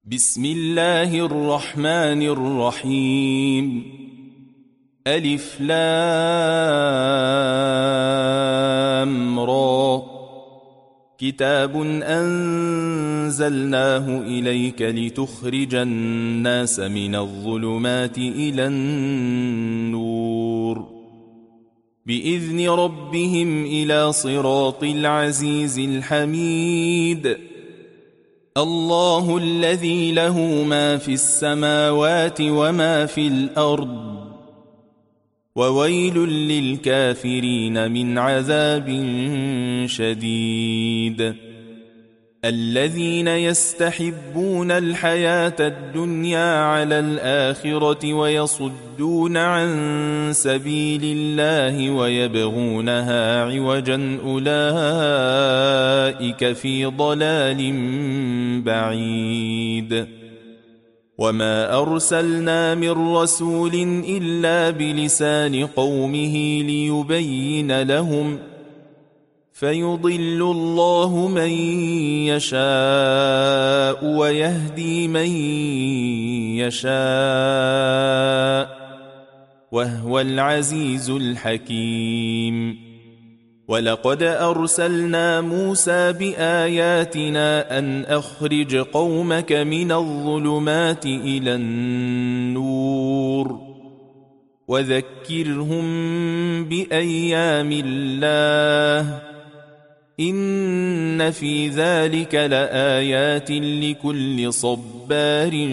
بسم الله الرحمن الرحيم. ألف لام را. كتاب أنزلناه إليك لتخرج الناس من الظلمات إلى النور بإذن ربهم إلى صراط العزيز الحميد. الله الذي له ما في السماوات وما في الأرض وويل للكافرين من عذاب شديد. الذين يستحبون الحياة الدنيا على الآخرة ويصدون عن سبيل الله ويبغونها عوجا أولئك في ضلال بعيد. وما أرسلنا من رسول إلا بلسان قومه ليبين لهم فيضل الله من يشاء ويهدي من يشاء وهو العزيز الحكيم. ولقد أرسلنا موسى بآياتنا أن أخرج قومك من الظلمات إلى النور وذكرهم بأيام الله إن في ذلك لآيات لكل صبار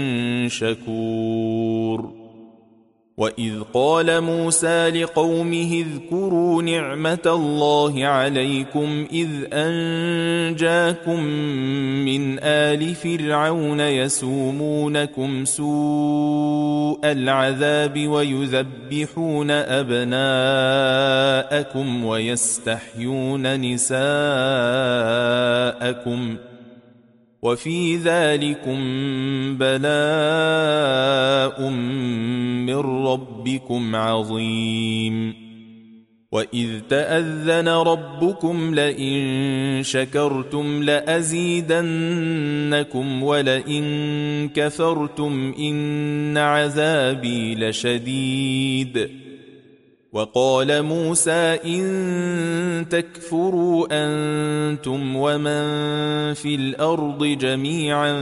شكور. وإذ قال موسى لقومه اذكروا نعمة الله عليكم إذ أنجاكم من آل فرعون يسومونكم سوء العذاب ويذبحون أبناءكم ويستحيون نساءكم وفي ذلكم بلاء من ربكم عظيم. وإذ تأذن ربكم لئن شكرتم لأزيدنكم ولئن كفرتم إن عذابي لشديد. وقال موسى إن تكفروا أنتم ومن في الأرض جميعا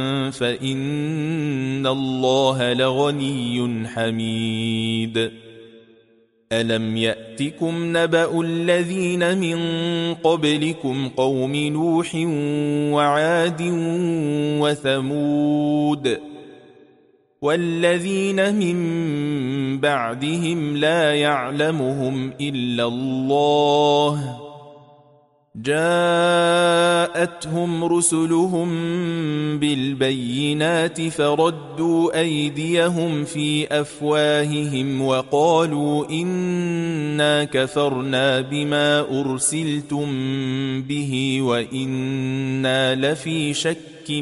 فإن الله لغني حميد. ألم يأتكم نبأ الذين من قبلكم قوم نوح وعاد وثمود والذين من بعدهم لا يعلمهم إلا الله جاءتهم رسلهم بالبينات فردوا أيديهم في أفواههم وقالوا إنا كفرنا بما أرسلتم به وإنا لفي شك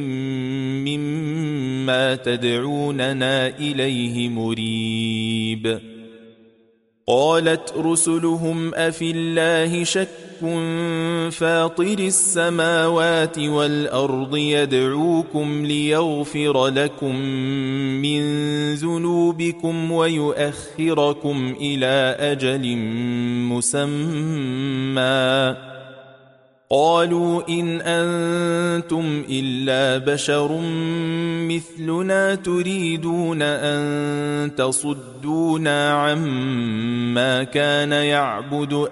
مما تدعوننا إليه مريب. قالت رسلهم أفي الله شك فاطر السماوات والأرض يدعوكم ليغفر لكم من ذنوبكم ويؤخركم إلى أجل مسمى قالوا إن أنتم إلا بشر مثلنا تريدون أن تصدونا عما كان يعبد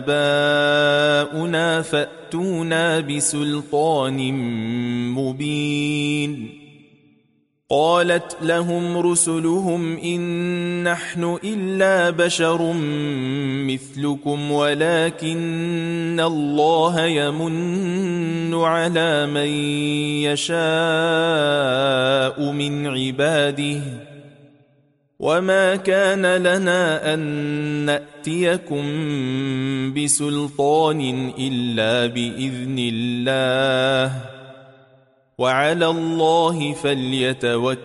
آباؤنا فأتونا بسلطان مبين. قالت لهم رسلهم إن نحن إلا بشر مثلكم ولكن الله يمن على من يشاء من عباده وما كان لنا أن نأتيكم بسلطان إلا بإذن الله وعلى الله فليتوكل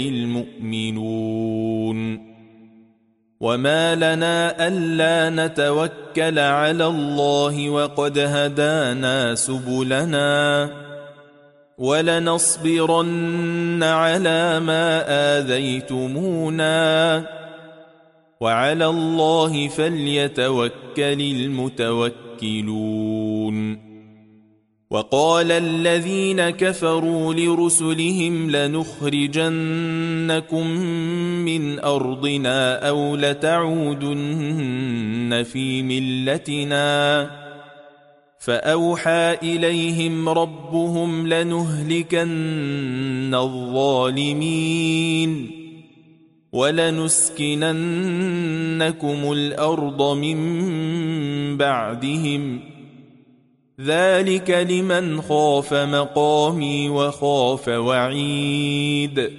المؤمنون. وما لنا ألا نتوكل على الله وقد هدانا سبلنا ولنصبرن على ما آذيتمونا وعلى الله فليتوكل المتوكلون. وقال الذين كفروا لرسلهم لنخرجنكم من أرضنا أو لتعودن في ملتنا فأوحى إليهم ربهم لنهلكن الظالمين ولنسكننكم الأرض من بعدهم ذلك لمن خاف مقامي وخاف وعيد.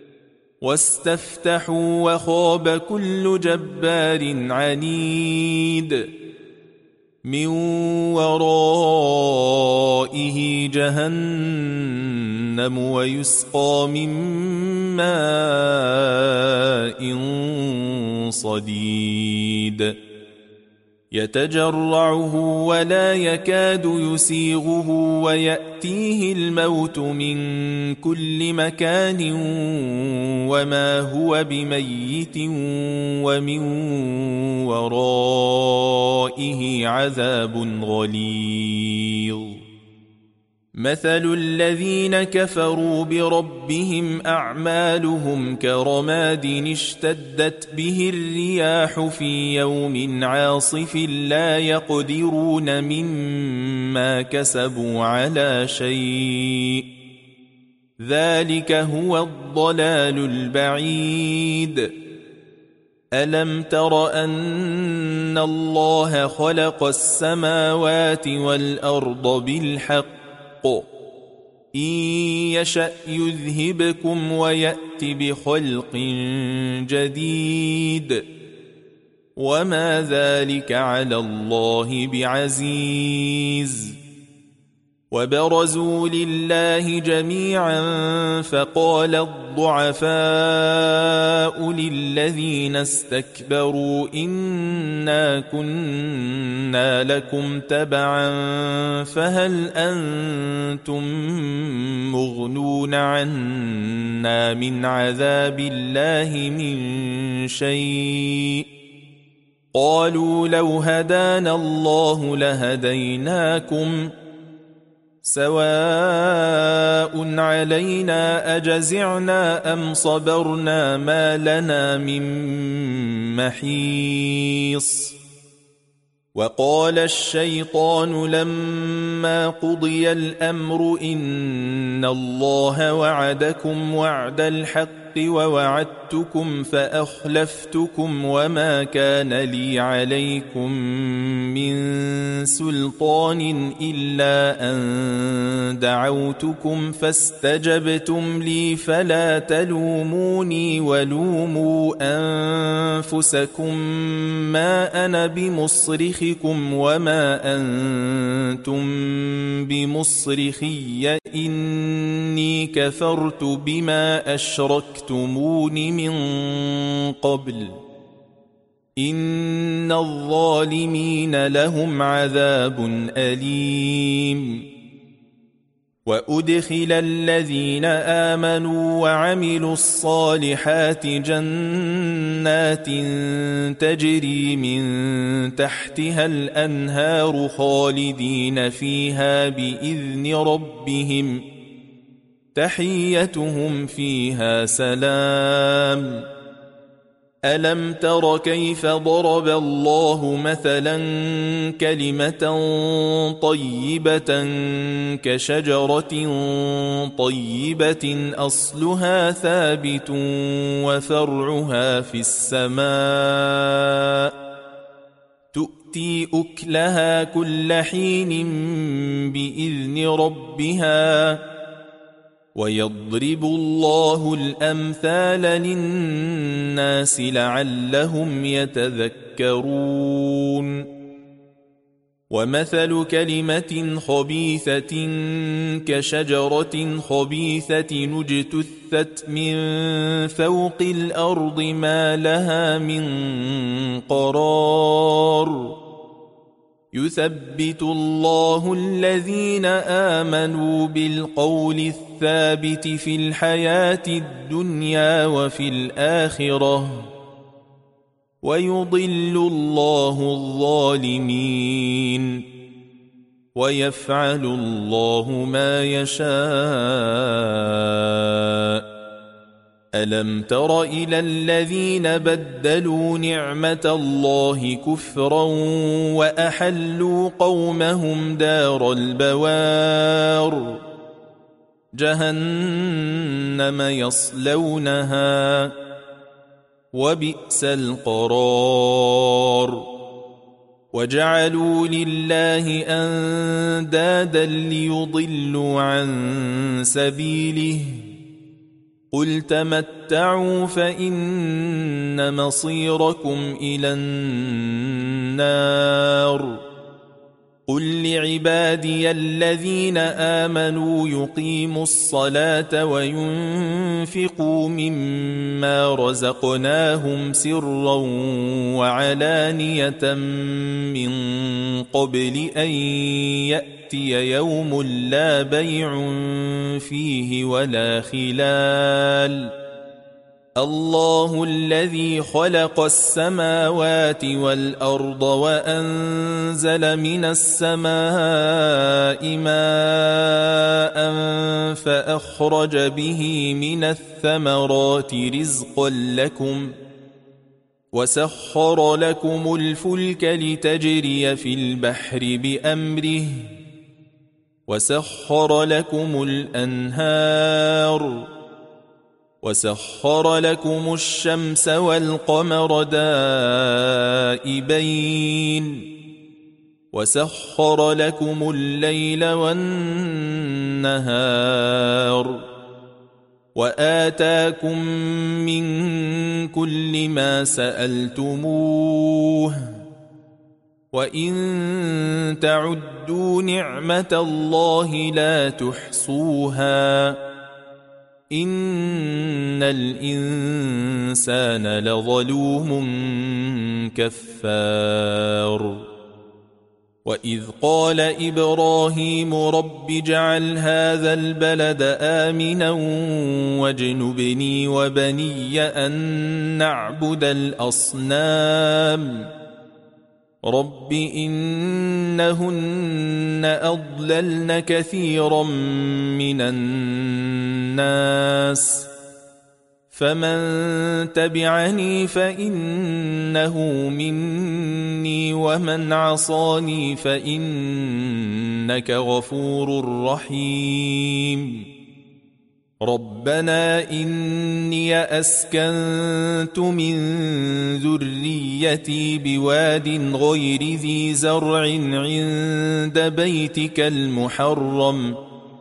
واستفتحوا وخاب كل جبار عنيد من ورائه جهنم ويسقى من ماء صديد يتجرعه ولا يكاد يسيغه ويأتيه الموت من كل مكان وما هو بميت ومن ورائه عذاب غليظ. مثل الذين كفروا بربهم أعمالهم كرماد اشتدت به الرياح في يوم عاصف لا يقدرون مما كسبوا على شيء ذلك هو الضلال البعيد. ألم تر أن الله خلق السماوات والأرض بالحق إن يشأ يذهبكم ويأت بخلق جديد وما ذلك على الله بعزيز. وبرزوا لله جميعا فقال الضعفاء للذين استكبروا إنا كنا لكم تبعا فهل أنتم مغنون عنا من عذاب الله من شيء قالوا لو هدانا الله لهديناكم سواء علينا أجزعنا أم صبرنا ما لنا من محيص. وقال الشيطان لما قضي الأمر إن الله وعدكم وعد الحق ووعدتكم فأخلفتكم وما كان لي عليكم من سلطان إلا أن دعوتكم فاستجبتم لي فلا تلوموني ولوموا أنفسكم ما أنا بمصرخكم وما أنتم بمصرخي إني كفرت بما أشركتمون من قبل إن الظالمين لهم عذاب أليم. وأدخل الذين آمنوا وعملوا الصالحات جنات تجري من تحتها الأنهار خالدين فيها بإذن ربهم تحيتهم فيها سلام. ألم تر كيف ضرب الله مثلا كلمة طيبة كشجرة طيبة أصلها ثابت وفرعها في السماء تؤتي أكلها كل حين بإذن ربها ويضرب الله الأمثال للناس لعلهم يتذكرون. ومثل كلمة خبيثة كشجرة خبيثة اجتثت من فوق الأرض ما لها من قرار يثبت الله الذين آمنوا بالقول الثابت في الحياة الدنيا وفي الآخرة ويضل الله الظالمين ويفعل الله ما يشاء. ألم تر إلى الذين بدلوا نعمة الله كفرا وأحلوا قومهم دار البوار جهنم يصلونها وبئس القرار وجعلوا لله أندادا ليضلوا عن سبيله قل تمتعوا فإن مصيركم إلى النار قل لعبادي الذين آمنوا يقيموا الصلاة وينفقوا مما رزقناهم سرا وعلانية من قبل أن يأتي يوم لا بيع فيه ولا خلال الله الذي خلق السماوات والأرض وأنزل من السماء ماء فأخرج به من الثمرات رزقا لكم وسخر لكم الفلك لتجري في البحر بأمره وسخر لكم الأنهار وسخر لكم الشمس والقمر دائبين وسخر لكم الليل والنهار وآتاكم من كل ما سألتموه وإن تعدوا نعمة الله لا تحصوها إن الإنسان لظلوم كفار وإذ قال إبراهيم رب اجعل هذا البلد آمنا واجنبني وبني أن نعبد الأصنام رب إنهن أضللن كثيرا من الناس فمن تبعني فإنه مني ومن عصاني فإنك غفور رحيم ربنا إني أسكنت من ذريتي بواد غير ذي زرع عند بيتك المحرم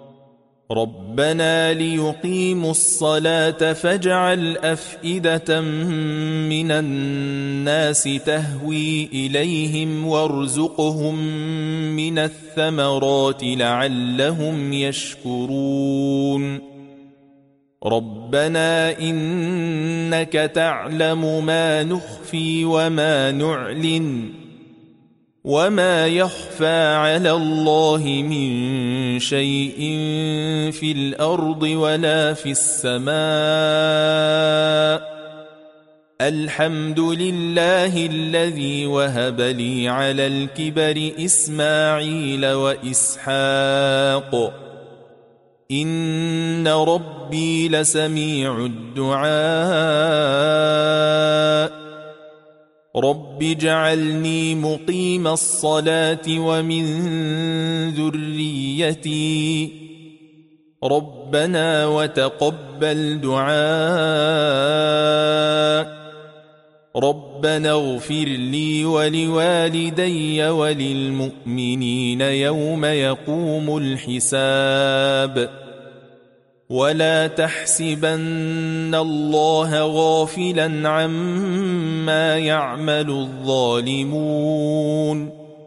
ربنا ليقيموا الصلاة فاجعل أفئدة من الناس تهوي إليهم وارزقهم من الثمرات لعلهم يشكرون ربنا إنك تعلم ما نخفي وما نعلن وما يخفى على الله من شيء في الأرض ولا في السماء الحمد لله الذي وهب لي على الكبر إسماعيل وإسحاق إن ربي لسميع الدعاء رب اجعلني مقيم الصلاة ومن ذريتي ربنا وتقبل دعاء ربنا اغفر لي ولوالدي وللمؤمنين يوم يقوم الحساب ولا تحسبن الله غافلا عما يعمل الظالمون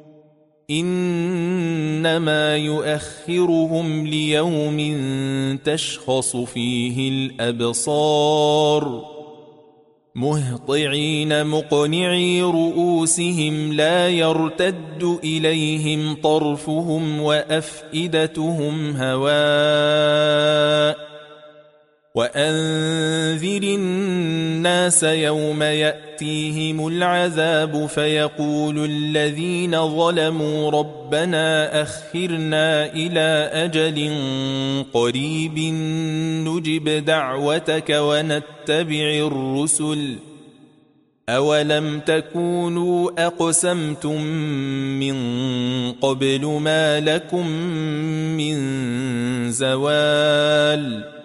إنما يؤخرهم ليوم تشخص فيه الأبصار مهطعين مقنعي رؤوسهم لا يرتد إليهم طرفهم وأفئدتهم هواء وأنذر الناس يوم يأتيهم العذاب فيقول الذين ظلموا ربنا أخرنا إلى أجل قريب نجب دعوتك ونتبع الرسل أولم تكونوا أقسمتم من قبل ما لكم من زوال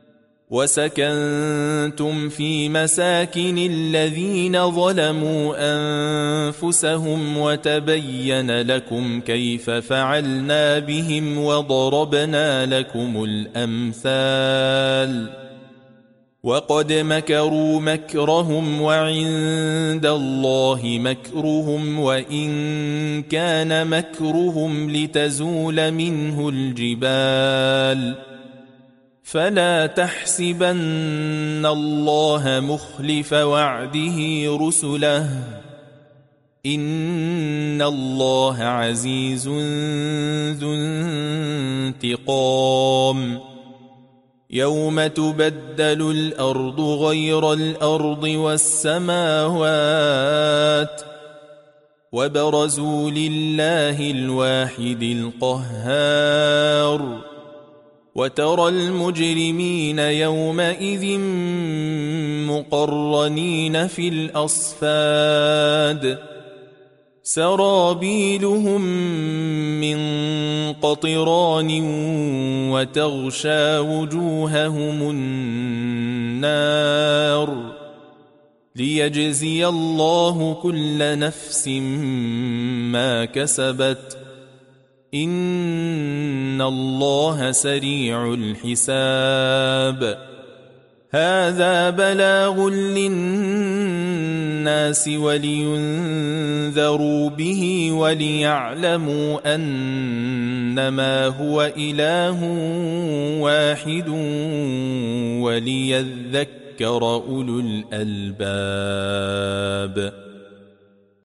وسكنتم في مساكن الذين ظلموا أنفسهم وتبين لكم كيف فعلنا بهم وضربنا لكم الأمثال وقد مكروا مكرهم وعند الله مكرهم وإن كان مكرهم لتزول منه الجبال فلا تحسبن الله مخلف وعده رسله إن الله عزيز ذو انتقام يوم تبدل الأرض غير الأرض والسماوات وبرزوا لله الواحد القهار وترى المجرمين يومئذ مقرنين في الأصفاد سرابيلهم من قطران وتغشى وجوههم النار ليجزي الله كل نفس ما كسبت إن الله سريع الحساب هذا بلاغ للناس ولينذروا به وليعلموا أنما هو إله واحد وليذكر أولو الألباب